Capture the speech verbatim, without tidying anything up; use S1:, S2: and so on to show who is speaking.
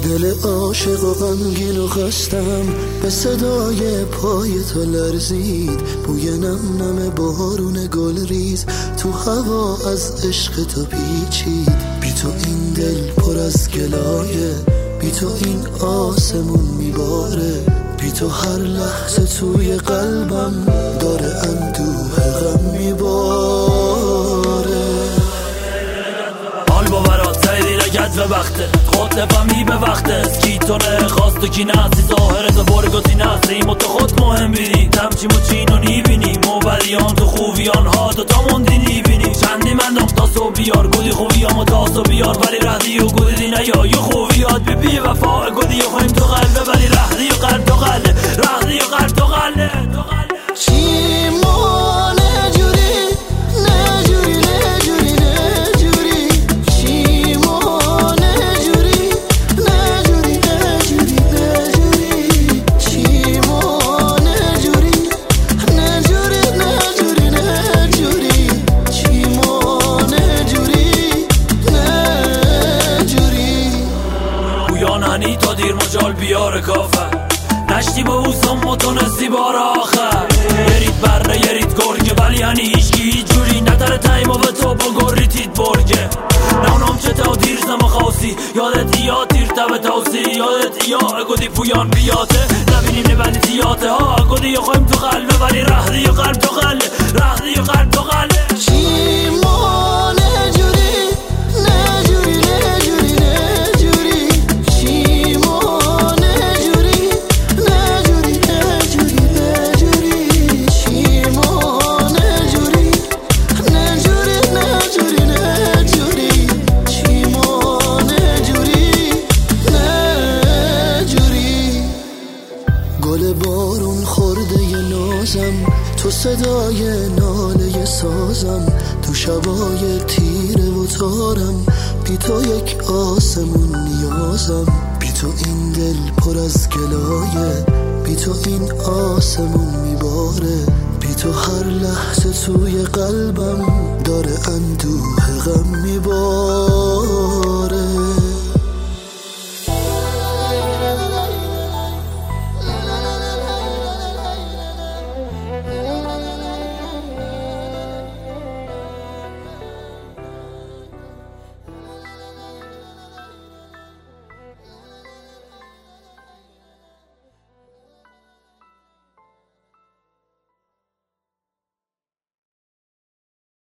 S1: دل عاشق و غمگین و خستم به صدای پای تو لرزید. بوی نم نم بارون گل ریز تو هوا از عشق تو پیچید. بی تو این دل پر از گلایه، بی تو این آسمون میباره، بی تو هر لحظه توی قلبم داره اندوه غم میباره.
S2: حال باورات سیدی لگت به بخته خود نفهمی به وقته از کی تو نه خواست و کی نسی ظاهرت و برگاتی نسی مت خود مهم بیدی تمچی مچین و نیبینی موبلیان تو خوبیان ها تو تا موندی نیبینی چندی من دام تاسو بیار گودی خوبیام و تاسو بیار ولی ردی و گودی دی نیا یو خوبیات بی بی وفا گودی و خواهیم تو قلبه ولی ردی و قلب تو قلبه ردی و قلب تو قلبه
S1: چی مانه جوری نه جوری نه جوری نه جوری چی مانه جوری نه جوری نه جوری نه جوری چی مانه جوری نه جوری نه جوری نه جوری چی مانه جوری نه جوری
S2: گویان هنی تا دیر مجال بیار کافه نشتی با اوزم متونستی بار آخر یرید بره یرید گرگه ولی هنی ایشگی جوری نداره تایما و تو با گریتید برگه نونام چه تا دیر زم خواستی یادت یا دیر تب توسی یادت یا گودی پویان بیاته نبینیم نبندی تیاته ها گودی یا خواهیم تو قلبه ولی رهدی یا قلب تو قلبه رهدی یا قلب تو قلبه
S1: چی مانه جوری نه جوری نه جوری نه جوری چی مانه جوری نه جوری نه جوری نه جوری چی مانه جوری نه جوری نه جوری نه جوری چی مانه جوری نه جوری گل بارون خورده ی نازم تو صدای ناله سازم تو شبای تیره و تارم بی تو یک آسمون نیازم بی تو این دل پر از گلایه بی تو این آسمون میباره بی تو هر لحظه توی قلبم داره اندوه غم میباره.